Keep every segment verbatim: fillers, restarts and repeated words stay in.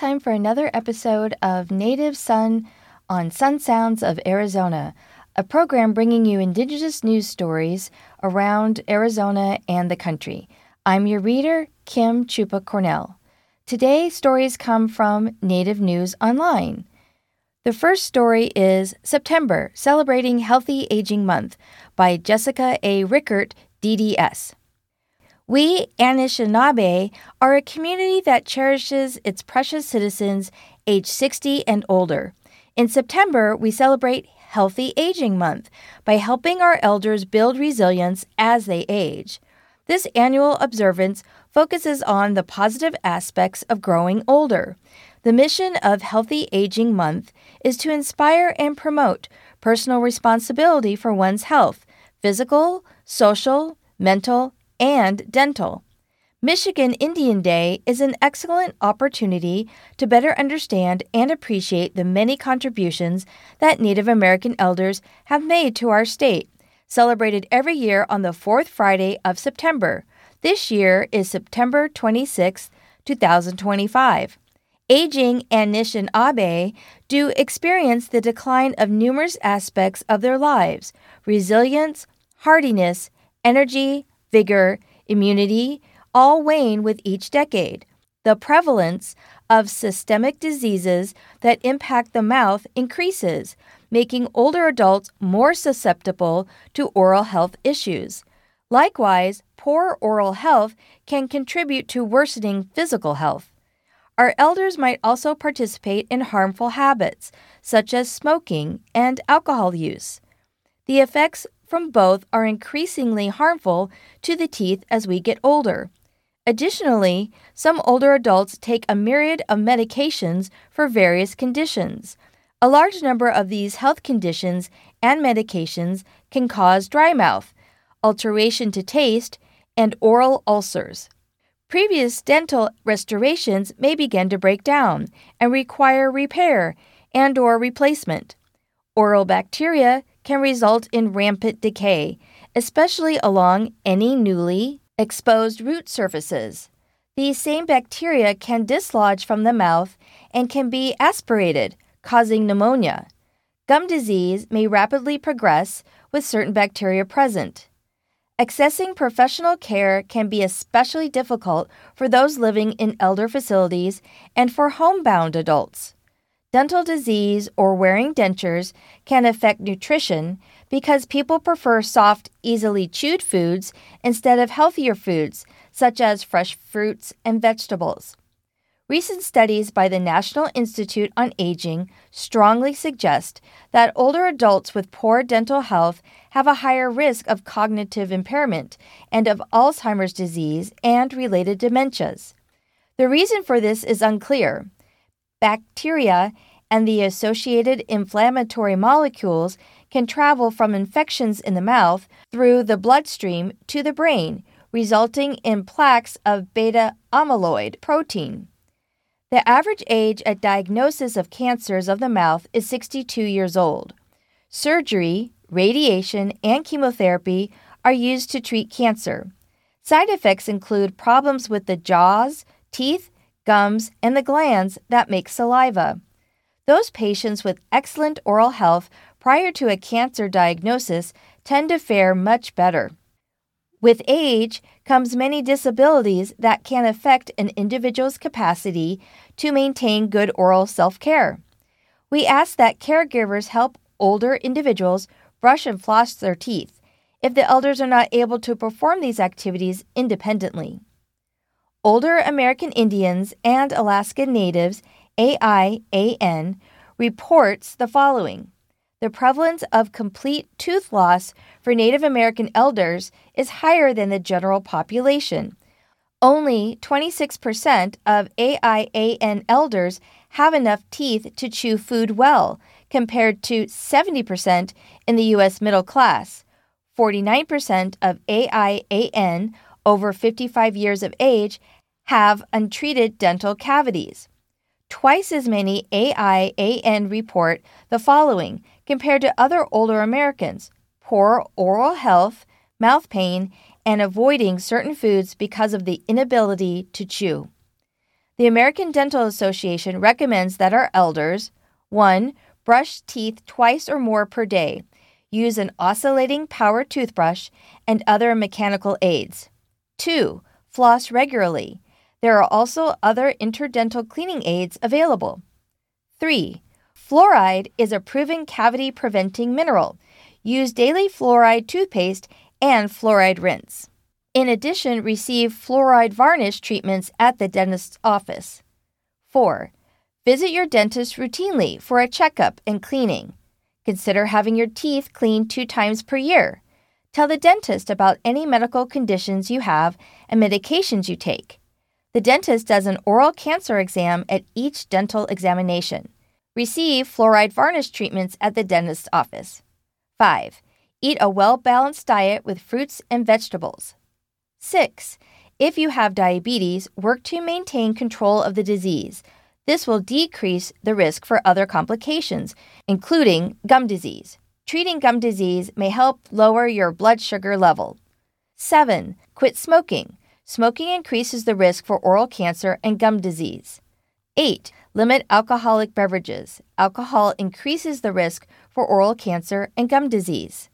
time for another episode of Native Sun on Sun Sounds of Arizona, a program bringing you indigenous news stories around Arizona and the country. I'm your reader, Kim Chupa Cornell. Today, stories come from Native News Online. The first story is September, Celebrating Healthy Aging Month by Jessica A. Rickert, D D S. We, Anishinaabe, are a community that cherishes its precious citizens age sixty and older. In September, we celebrate Healthy Aging Month by helping our elders build resilience as they age. This annual observance focuses on the positive aspects of growing older. The mission of Healthy Aging Month is to inspire and promote personal responsibility for one's health, physical, social, mental, and dental. Michigan Indian Day is an excellent opportunity to better understand and appreciate the many contributions that Native American elders have made to our state, celebrated every year on the fourth Friday of September. This year is September twenty-sixth, twenty twenty-five. Aging Anishinaabe do experience the decline of numerous aspects of their lives: resilience, hardiness, energy, vigor, immunity, all wane with each decade. The prevalence of systemic diseases that impact the mouth increases, making older adults more susceptible to oral health issues. Likewise, poor oral health can contribute to worsening physical health. Our elders might also participate in harmful habits, such as smoking and alcohol use. The effects from both are increasingly harmful to the teeth as we get older. Additionally, some older adults take a myriad of medications for various conditions. A large number of these health conditions and medications can cause dry mouth, alteration to taste, and oral ulcers. Previous dental restorations may begin to break down and require repair and/or replacement. Oral bacteria can result in rampant decay, especially along any newly exposed root surfaces. These same bacteria can dislodge from the mouth and can be aspirated, causing pneumonia. Gum disease may rapidly progress with certain bacteria present. Accessing professional care can be especially difficult for those living in elder facilities and for homebound adults. Dental disease or wearing dentures can affect nutrition because people prefer soft, easily chewed foods instead of healthier foods, such as fresh fruits and vegetables. Recent studies by the National Institute on Aging strongly suggest that older adults with poor dental health have a higher risk of cognitive impairment and of Alzheimer's disease and related dementias. The reason for this is unclear. Bacteria and the associated inflammatory molecules can travel from infections in the mouth through the bloodstream to the brain, resulting in plaques of beta-amyloid protein. The average age at diagnosis of cancers of the mouth is sixty-two years old. Surgery, radiation, and chemotherapy are used to treat cancer. Side effects include problems with the jaws, teeth, gums, and the glands that make saliva. Those patients with excellent oral health prior to a cancer diagnosis tend to fare much better. With age comes many disabilities that can affect an individual's capacity to maintain good oral self-care. We ask that caregivers help older individuals brush and floss their teeth if the elders are not able to perform these activities independently. Older American Indians and Alaska Natives, A I A N, reports the following. The prevalence of complete tooth loss for Native American elders is higher than the general population. Only twenty-six percent of A I A N elders have enough teeth to chew food well, compared to seventy percent in the U S middle class. forty-nine percent of A I A N over fifty-five years of age have untreated dental cavities. Twice as many A I A N report the following compared to other older Americans: poor oral health, mouth pain, and avoiding certain foods because of the inability to chew. The American Dental Association recommends that our elders: one. Brush teeth twice or more per day. Use an oscillating power toothbrush and other mechanical aids. two. Floss regularly. There are also other interdental cleaning aids available. three. Fluoride is a proven cavity-preventing mineral. Use daily fluoride toothpaste and fluoride rinse. In addition, receive fluoride varnish treatments at the dentist's office. four. Visit your dentist routinely for a checkup and cleaning. Consider having your teeth cleaned two times per year. Tell the dentist about any medical conditions you have and medications you take. The dentist does an oral cancer exam at each dental examination. Receive fluoride varnish treatments at the dentist's office. five. Eat a well-balanced diet with fruits and vegetables. six. If you have diabetes, work to maintain control of the disease. This will decrease the risk for other complications, including gum disease. Treating gum disease may help lower your blood sugar level. seven. Quit smoking. Smoking increases the risk for oral cancer and gum disease. eight. Limit alcoholic beverages. Alcohol increases the risk for oral cancer and gum disease.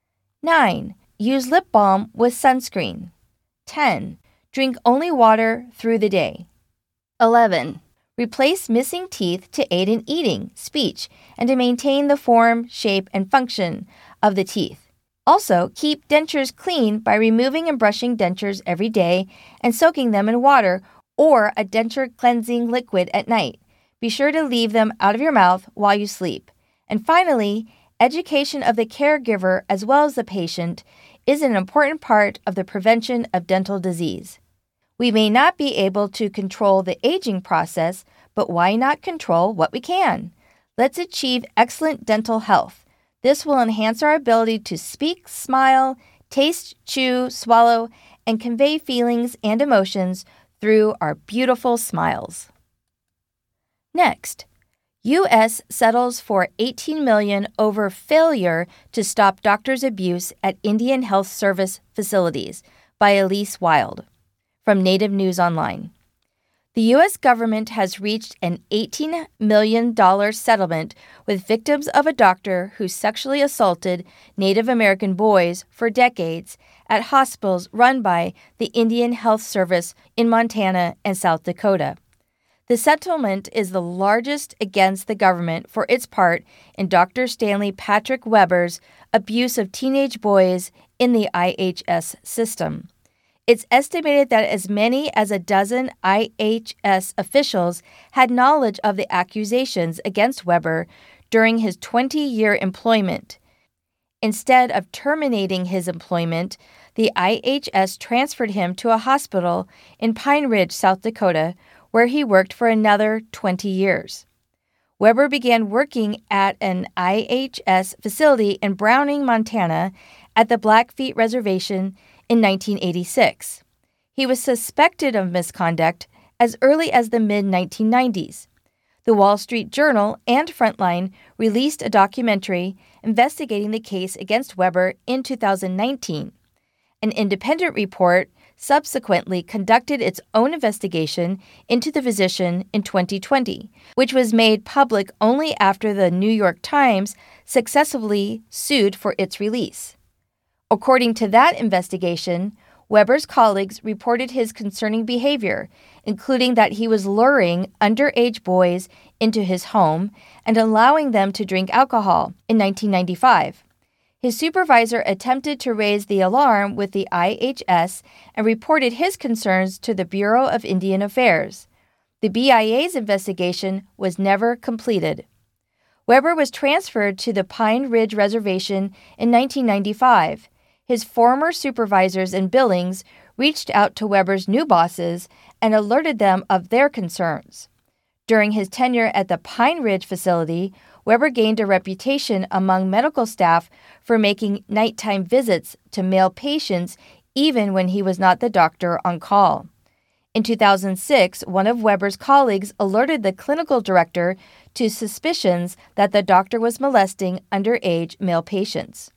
nine. Use lip balm with sunscreen. ten. Drink only water through the day. eleven. Replace missing teeth to aid in eating, speech, and to maintain the form, shape, and function of the teeth. Also, keep dentures clean by removing and brushing dentures every day and soaking them in water or a denture cleansing liquid at night. Be sure to leave them out of your mouth while you sleep. And finally, education of the caregiver as well as the patient is an important part of the prevention of dental disease. We may not be able to control the aging process, but why not control what we can? Let's achieve excellent dental health. This will enhance our ability to speak, smile, taste, chew, swallow, and convey feelings and emotions through our beautiful smiles. Next, U S settles for eighteen million dollars over failure to stop doctors' abuse at Indian Health Service facilities by Elise Wild. From Native News Online. The U S government has reached an eighteen million dollars settlement with victims of a doctor who sexually assaulted Native American boys for decades at hospitals run by the Indian Health Service in Montana and South Dakota. The settlement is the largest against the government for its part in Doctor Stanley Patrick Weber's abuse of teenage boys in the I H S system. It's estimated that as many as a dozen I H S officials had knowledge of the accusations against Weber during his twenty-year employment. Instead of terminating his employment, the I H S transferred him to a hospital in Pine Ridge, South Dakota, where he worked for another twenty years. Weber began working at an I H S facility in Browning, Montana, at the Blackfeet Reservation in nineteen eighty-six. He was suspected of misconduct as early as the mid nineteen nineties. The Wall Street Journal and Frontline released a documentary investigating the case against Weber in two thousand nineteen. An independent report subsequently conducted its own investigation into the physician in twenty twenty, which was made public only after the New York Times successfully sued for its release. According to that investigation, Weber's colleagues reported his concerning behavior, including that he was luring underage boys into his home and allowing them to drink alcohol in nineteen ninety-five. His supervisor attempted to raise the alarm with the I H S and reported his concerns to the Bureau of Indian Affairs. The B I A's investigation was never completed. Weber was transferred to the Pine Ridge Reservation in nineteen ninety-five. His former supervisors in Billings reached out to Weber's new bosses and alerted them of their concerns. During his tenure at the Pine Ridge facility, Weber gained a reputation among medical staff for making nighttime visits to male patients even when he was not the doctor on call. In two thousand six, one of Weber's colleagues alerted the clinical director to suspicions that the doctor was molesting underage male patients.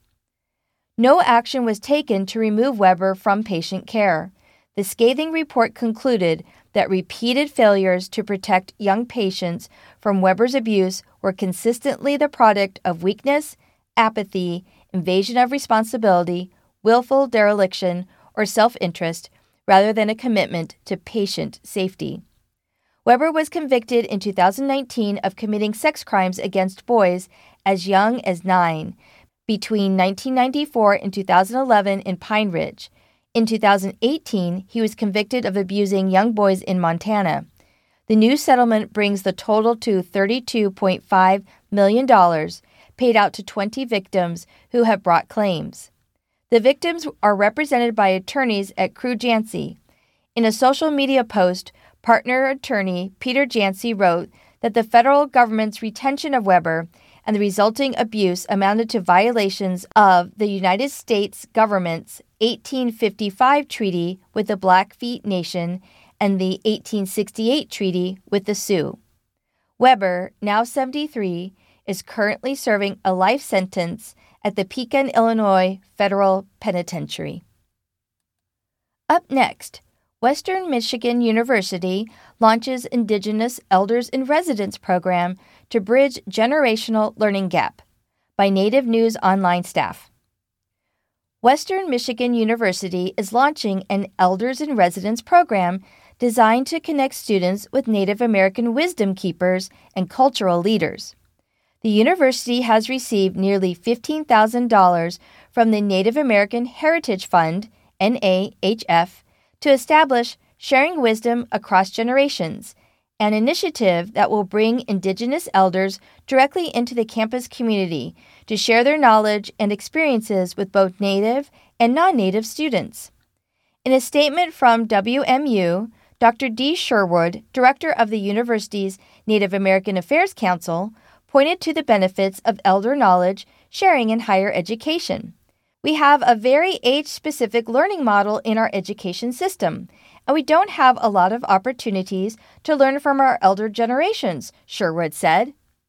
No action was taken to remove Weber from patient care. The scathing report concluded that repeated failures to protect young patients from Weber's abuse were consistently the product of weakness, apathy, invasion of responsibility, willful dereliction, or self-interest, rather than a commitment to patient safety. Weber was convicted in two thousand nineteen of committing sex crimes against boys as young as nine, between nineteen ninety-four and two thousand eleven in Pine Ridge. In two thousand eighteen, he was convicted of abusing young boys in Montana. The new settlement brings the total to thirty-two point five million dollars, paid out to twenty victims who have brought claims. The victims are represented by attorneys at Crew Jancy. In a social media post, partner attorney Peter Jancy wrote that the federal government's retention of Weber and the resulting abuse amounted to violations of the United States government's eighteen fifty-five treaty with the Blackfeet Nation and the eighteen sixty-eight treaty with the Sioux. Weber, now seventy-three, is currently serving a life sentence at the Pekin, Illinois Federal Penitentiary. Up next, Western Michigan University launches Indigenous Elders in Residence program to bridge generational learning gap by Native News Online staff. Western Michigan University is launching an Elders in Residence program designed to connect students with Native American wisdom keepers and cultural leaders. The university has received nearly fifteen thousand dollars from the Native American Heritage Fund, N A H F, to establish Sharing Wisdom Across Generations, an initiative that will bring Indigenous elders directly into the campus community to share their knowledge and experiences with both Native and non-Native students. In a statement from W M U, Doctor Dee Sherwood, director of the university's Native American Affairs Council, pointed to the benefits of elder knowledge sharing in higher education. We have a very age-specific learning model in our education system, and we don't have a lot of opportunities to learn from our elder generations, Sherwood said.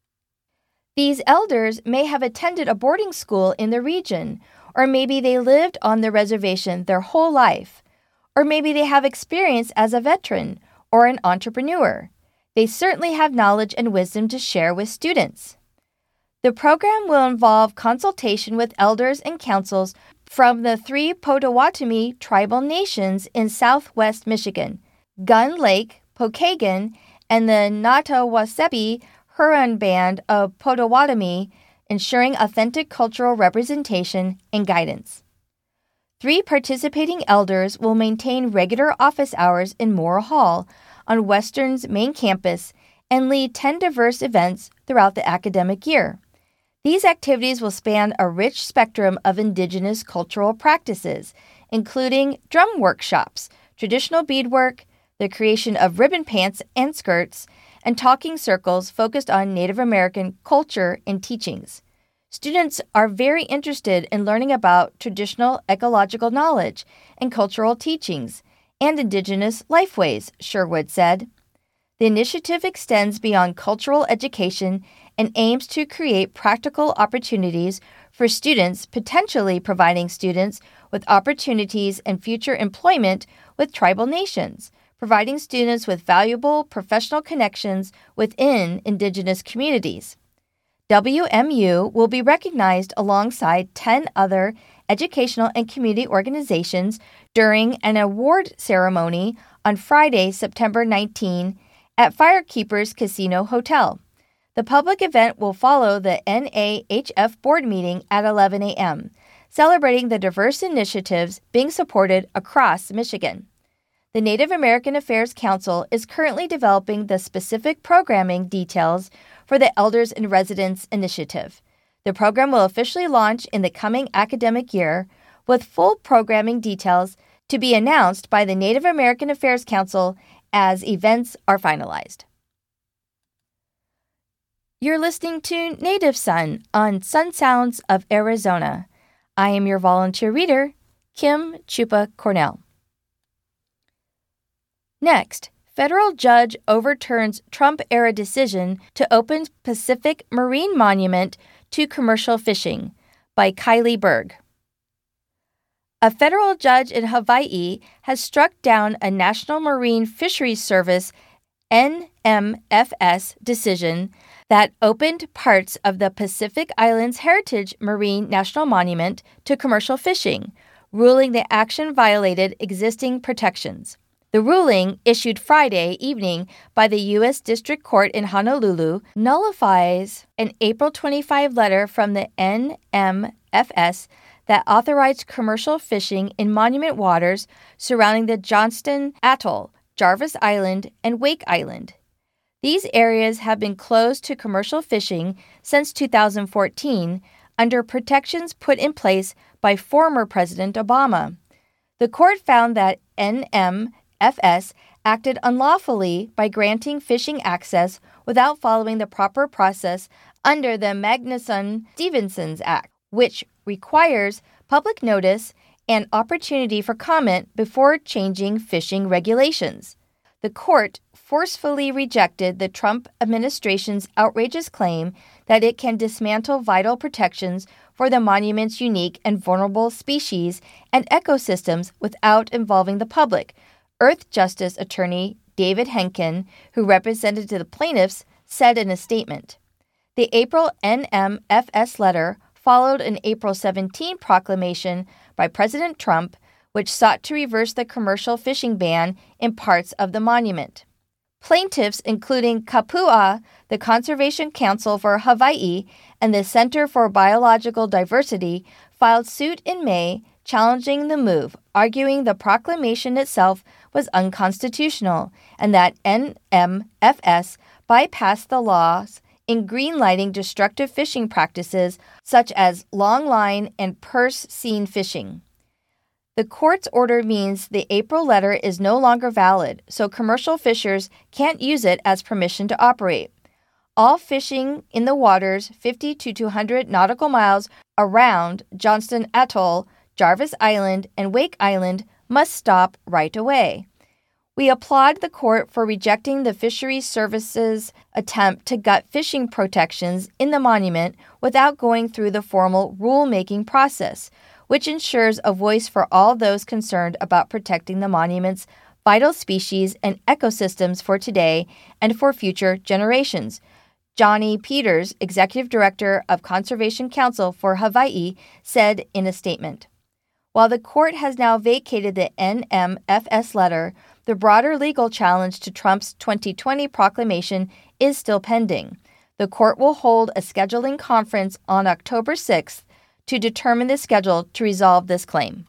These elders may have attended a boarding school in the region, or maybe they lived on the reservation their whole life, or maybe they have experience as a veteran or an entrepreneur. They certainly have knowledge and wisdom to share with students. The program will involve consultation with elders and councils from the three Potawatomi tribal nations in southwest Michigan, Gun Lake, Pokagon, and the Natawasepi Huron Band of Potawatomi, ensuring authentic cultural representation and guidance. Three participating elders will maintain regular office hours in Moore Hall on Western's main campus and lead ten diverse events throughout the academic year. These activities will span a rich spectrum of Indigenous cultural practices, including drum workshops, traditional beadwork, the creation of ribbon pants and skirts, and talking circles focused on Native American culture and teachings. Students are very interested in learning about traditional ecological knowledge and cultural teachings and Indigenous lifeways, Sherwood said. The initiative extends beyond cultural education and aims to create practical opportunities for students, potentially providing students with opportunities and future employment with tribal nations, providing students with valuable professional connections within Indigenous communities. W M U will be recognized alongside ten other educational and community organizations during an award ceremony on Friday, September nineteenth, at Firekeepers Casino Hotel. The public event will follow the N A H F board meeting at eleven a.m., celebrating the diverse initiatives being supported across Michigan. The Native American Affairs Council is currently developing the specific programming details for the Elders in Residence initiative. The program will officially launch in the coming academic year, with full programming details to be announced by the Native American Affairs Council as events are finalized. You're listening to Native Son on Sun Sounds of Arizona. I am your volunteer reader, Kim Chupa Cornell. Next, federal judge overturns Trump-era decision to open Pacific Marine Monument to commercial fishing by Kylie Berg. A federal judge in Hawaii has struck down a National Marine Fisheries Service N M F S decision that opened parts of the Pacific Islands Heritage Marine National Monument to commercial fishing, ruling the action violated existing protections. The ruling, issued Friday evening by the U S District Court in Honolulu, nullifies an April twenty-fifth letter from the N M F S that authorized commercial fishing in monument waters surrounding the Johnston Atoll, Jarvis Island, and Wake Island. These areas have been closed to commercial fishing since two thousand fourteen under protections put in place by former President Obama. The court found that N M F S acted unlawfully by granting fishing access without following the proper process under the Magnuson-Stevenson's Act, which requires public notice and opportunity for comment before changing fishing regulations. The court forcefully rejected the Trump administration's outrageous claim that it can dismantle vital protections for the monument's unique and vulnerable species and ecosystems without involving the public, Earth Justice Attorney David Henkin, who represented the plaintiffs, said in a statement. The April N M F S letter followed an April seventeenth proclamation by President Trump, which sought to reverse the commercial fishing ban in parts of the monument. Plaintiffs, including Kapua, the Conservation Council for Hawaii, and the Center for Biological Diversity, filed suit in May challenging the move, arguing the proclamation itself was unconstitutional and that N M F S bypassed the laws in greenlighting destructive fishing practices such as longline and purse seine fishing. The court's order means the April letter is no longer valid, so commercial fishers can't use it as permission to operate. All fishing in the waters fifty to two hundred nautical miles around Johnston Atoll, Jarvis Island, and Wake Island must stop right away. We applaud the court for rejecting the Fisheries Service's attempt to gut fishing protections in the monument without going through the formal rulemaking process, which ensures a voice for all those concerned about protecting the monument's vital species and ecosystems for today and for future generations. Johnny Peters, Executive Director of Conservation Council for Hawaii, said in a statement. While the court has now vacated the N M F S letter, the broader legal challenge to Trump's twenty twenty proclamation is still pending. The court will hold a scheduling conference on October sixth to determine the schedule to resolve this claim.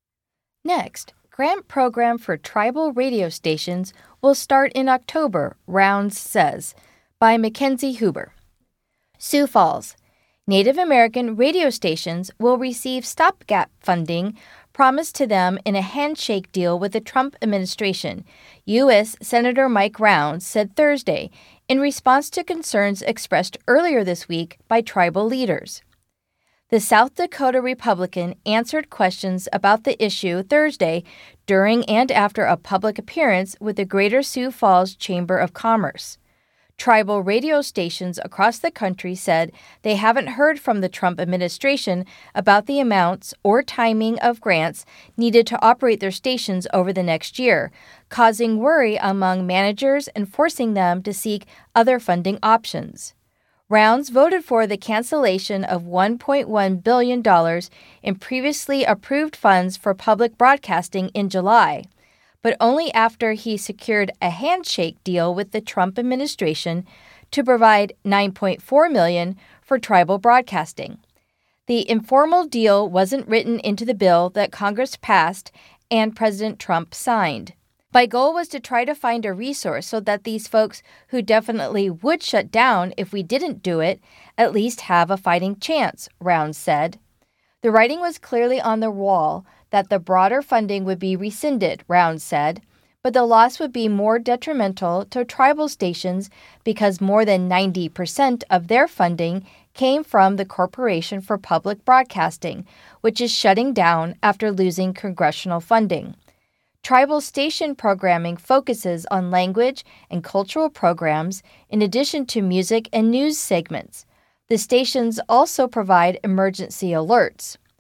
Next, grant program for tribal radio stations will start in October, Rounds says, by Mackenzie Huber. Sioux Falls. Native American radio stations will receive stopgap funding promised to them in a handshake deal with the Trump administration, U S Senator Mike Rounds said Thursday, in response to concerns expressed earlier this week by tribal leaders. The South Dakota Republican answered questions about the issue Thursday during and after a public appearance with the Greater Sioux Falls Chamber of Commerce. Tribal radio stations across the country said they haven't heard from the Trump administration about the amounts or timing of grants needed to operate their stations over the next year, causing worry among managers and forcing them to seek other funding options. Rounds voted for the cancellation of one point one billion dollars in previously approved funds for public broadcasting in July, but only after he secured a handshake deal with the Trump administration to provide nine point four million dollars for tribal broadcasting. The informal deal wasn't written into the bill that Congress passed and President Trump signed. My goal was to try to find a resource so that these folks who definitely would shut down if we didn't do it at least have a fighting chance, Rounds said. The writing was clearly on the wall that the broader funding would be rescinded, Rounds said, but the loss would be more detrimental to tribal stations because more than ninety percent of their funding came from the Corporation for Public Broadcasting, which is shutting down after losing congressional funding. Tribal station programming focuses on language and cultural programs in addition to music and news segments. The stations also provide emergency alerts.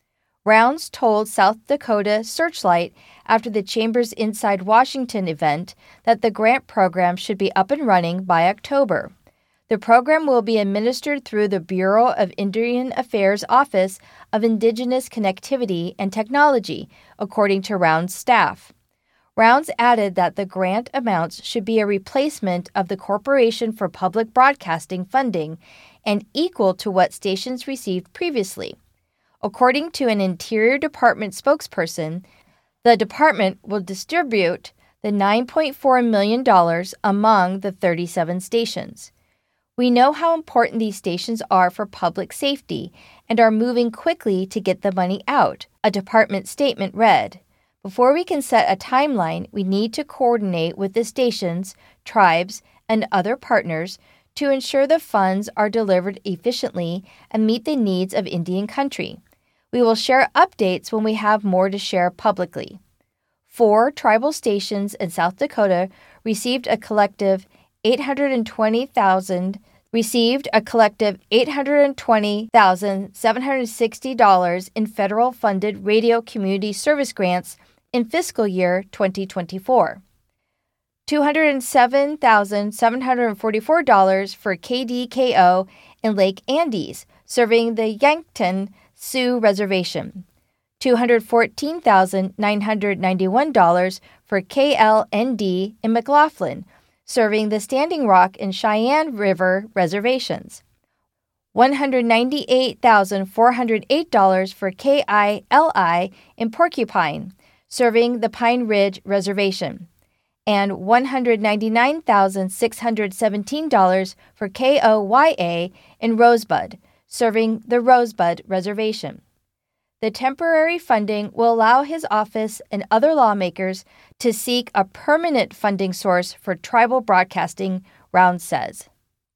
Rounds told South Dakota Searchlight after the Chamber's Inside Washington event that the grant program should be up and running by October. The program will be administered through the Bureau of Indian Affairs Office of Indigenous Connectivity and Technology, according to Rounds staff. Rounds added that the grant amounts should be a replacement of the Corporation for Public Broadcasting funding and equal to what stations received previously. According to an Interior Department spokesperson, the department will distribute the nine point four million dollars among the thirty-seven stations. We know how important these stations are for public safety and are moving quickly to get the money out, a department statement read. Before we can set a timeline, we need to coordinate with the stations, tribes, and other partners to ensure the funds are delivered efficiently and meet the needs of Indian country. We will share updates when we have more to share publicly. Four tribal stations in South Dakota received a collective eight hundred twenty thousand dollars received a collective eight hundred twenty thousand seven hundred sixty dollars in federal-funded radio community service grants in fiscal year twenty twenty-four. two hundred seven thousand seven hundred forty-four dollars for K D K O in Lake Andes, serving the Yankton Sioux Reservation. two hundred fourteen thousand nine hundred ninety-one dollars for K L N D in McLaughlin, serving the Standing Rock and Cheyenne River reservations. one hundred ninety-eight thousand four hundred eight dollars for K I L I in Porcupine, serving the Pine Ridge Reservation, and one hundred ninety-nine thousand six hundred seventeen dollars for K O Y A in Rosebud, serving the Rosebud Reservation. The temporary funding will allow his office and other lawmakers to seek a permanent funding source for tribal broadcasting, Rounds says.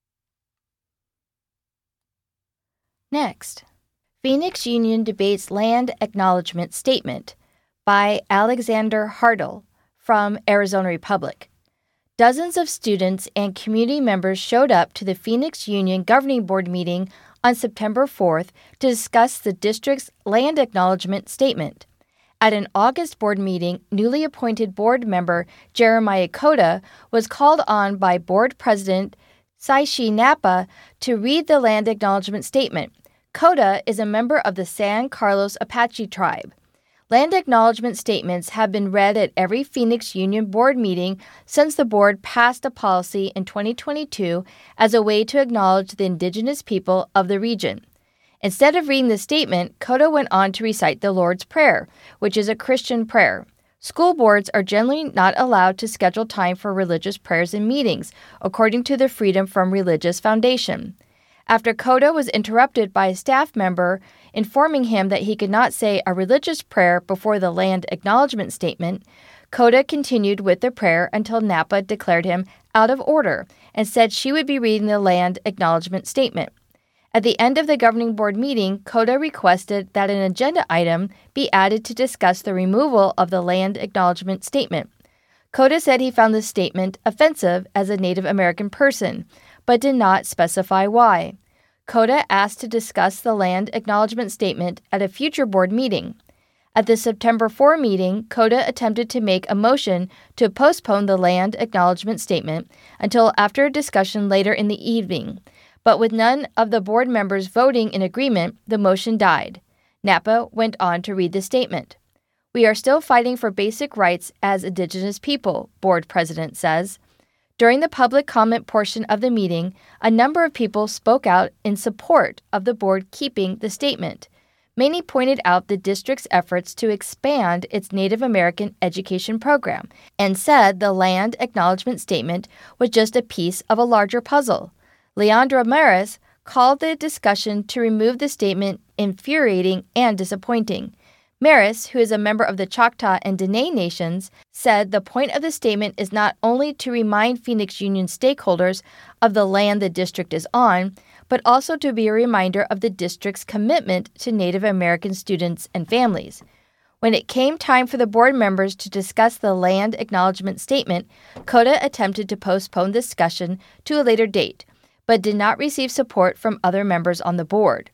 Next, Phoenix Union debates land acknowledgement statement by Alexander Hartle from Arizona Republic. Dozens of students and community members showed up to the Phoenix Union Governing Board meeting on September fourth to discuss the district's land acknowledgement statement. At an August board meeting, newly appointed board member Jeremiah Cota was called on by board president Saishi Napa to read the land acknowledgement statement. Cota is a member of the San Carlos Apache tribe. Land acknowledgement statements have been read at every Phoenix Union board meeting since the board passed a policy in twenty twenty-two as a way to acknowledge the indigenous people of the region. Instead of reading the statement, Cota went on to recite the Lord's Prayer, which is a Christian prayer. School boards are generally not allowed to schedule time for religious prayers and meetings, according to the Freedom from Religious Foundation. After Cota was interrupted by a staff member informing him that he could not say a religious prayer before the land acknowledgement statement, Cota continued with the prayer until Napa declared him out of order and said she would be reading the land acknowledgement statement. At the end of the governing board meeting, Cota requested that an agenda item be added to discuss the removal of the land acknowledgement statement. Cota said he found the statement offensive as a Native American person, but did not specify why. Cota asked to discuss the land acknowledgement statement at a future board meeting. At the September fourth meeting, Cota attempted to make a motion to postpone the land acknowledgement statement until after a discussion later in the evening, but with none of the board members voting in agreement, the motion died. Napa went on to read the statement. "We are still fighting for basic rights as Indigenous people," board president says. During the public comment portion of the meeting, a number of people spoke out in support of the board keeping the statement. Many pointed out the district's efforts to expand its Native American education program and said the land acknowledgement statement was just a piece of a larger puzzle. Leandra Maris called the discussion to remove the statement infuriating and disappointing. Maris, who is a member of the Choctaw and Dene nations, said the point of the statement is not only to remind Phoenix Union stakeholders of the land the district is on, but also to be a reminder of the district's commitment to Native American students and families. When it came time for the board members to discuss the land acknowledgement statement, Cota attempted to postpone the discussion to a later date, but did not receive support from other members on the board.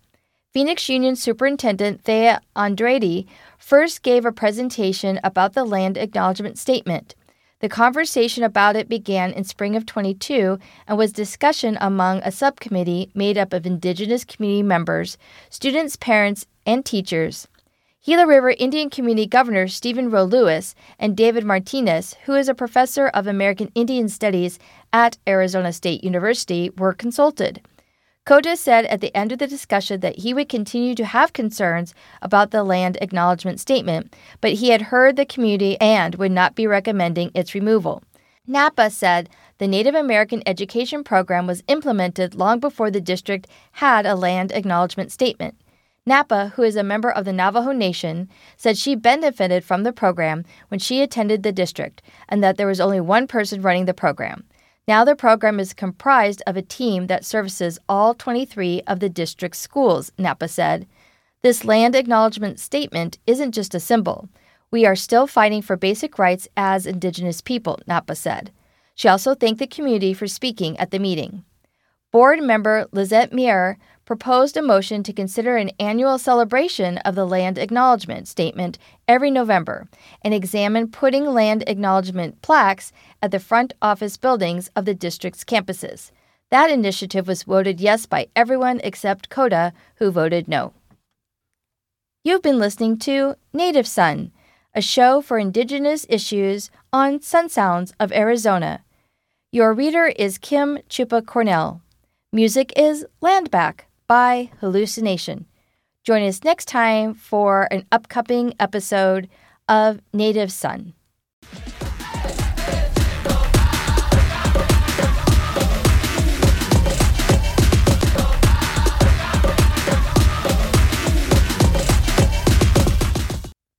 Phoenix Union Superintendent Thea Andrade first gave a presentation about the Land Acknowledgement Statement. The conversation about it began in spring of twenty-two and was discussion among a subcommittee made up of Indigenous community members, students, parents, and teachers. Gila River Indian Community Governor Stephen Rowe Lewis and David Martinez, who is a professor of American Indian Studies at Arizona State University, were consulted. COTA said at the end of the discussion that he would continue to have concerns about the Land Acknowledgement Statement, but he had heard the community and would not be recommending its removal. NAPA said the Native American Education Program was implemented long before the district had a Land Acknowledgement Statement. NAPA, who is a member of the Navajo Nation, said she benefited from the program when she attended the district and that there was only one person running the program. Now the program is comprised of a team that services all twenty-three of the district's schools, NAPA said. This Land Acknowledgement Statement isn't just a symbol. We are still fighting for basic rights as Indigenous people, NAPA said. She also thanked the community for speaking at the meeting. Board member Lizette Mier proposed a motion to consider an annual celebration of the Land Acknowledgement Statement every November and examine putting land acknowledgement plaques at the front office buildings of the district's campuses. That initiative was voted yes by everyone except COTA, who voted no. You've been listening to Native Son, a show for Indigenous issues on Sun Sounds of Arizona. Your reader is Kim Chupa Cornell. Music is Land Back by Hallucination. Join us next time for an upcoming episode of Native Son.